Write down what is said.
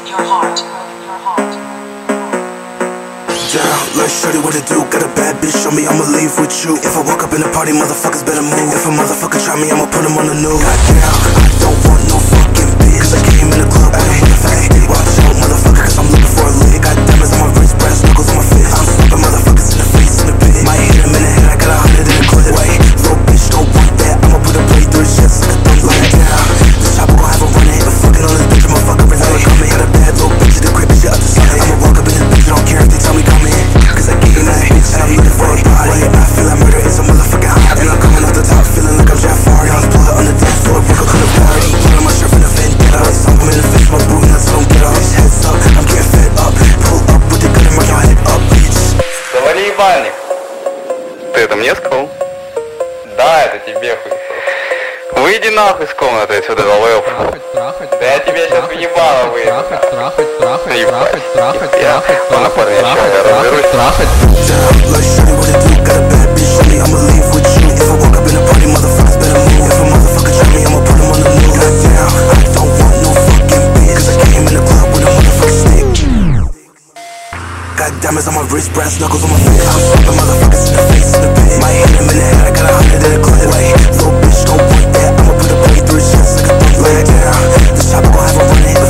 your heart. Down, like shorty, what it do? Got a bad bitch, show me I'ma leave with you. If I walk up in the party, motherfuckers better move. If a motherfucker try me, I'ma put him on the news. Goddamn, I don't want no fucking bitch, cause I came in the club with a motherfucking stick. Watch out, motherfucker, cause I'm looking for a lick. Got diamonds on my wrist, brass knuckles on my fist. I'm slapping motherfuckers in the face in the pit. Might hit him in the head, I got 100 in the clip. Wait, little bitch, don't want that. I'ma put a blade through his chest like a thumb. Like down, this chopper gon' have a run it. But fucking on this bitch, I'ma fuck her and let her come in. Got a bad little bitch at the crib, and shit up the sun. I'ma walk up in this bitch, I don't care if they tell me come in. Cause I gave that bitch, and I'm looking for a body. I feel like murder is a motherfucking hobby. And I'm coming off the top, feeling like I'm Jafar. Y'all's blood on the dance floor, broke up in the party. Put on my shirt from the vendetta. Stomp him in the face, my boo nuts don't get off. Heads up, I'm getting fed up. Pull up with the gun and mark your head up, bitch. Говори, ебальник. Ты это мне сказал? Да, это тебе хуй. Выйди нахуй с комнаты отсюда, долбоёб. Да я тебе сейчас в ебало выйду. Down, like shorty, what it do? Got a bad bitch, show me I'ma leave with you. If I walk up in the party, motherfuckers better move. If a motherfucker try me, I'ma put him on the news. Goddamn, I don't want no fucking bitch, cause I came in the club with a motherfucking stick. Got diamonds on my wrist, brass knuckles on my fist. I'm slapping motherfuckers in the face in the pit. Might hit him in the head, I got 100 in the clip. Wait, little bitch, don't want that. I'ma put a blade through his chest like a thumb. Like down, this chopper gon' have a run it.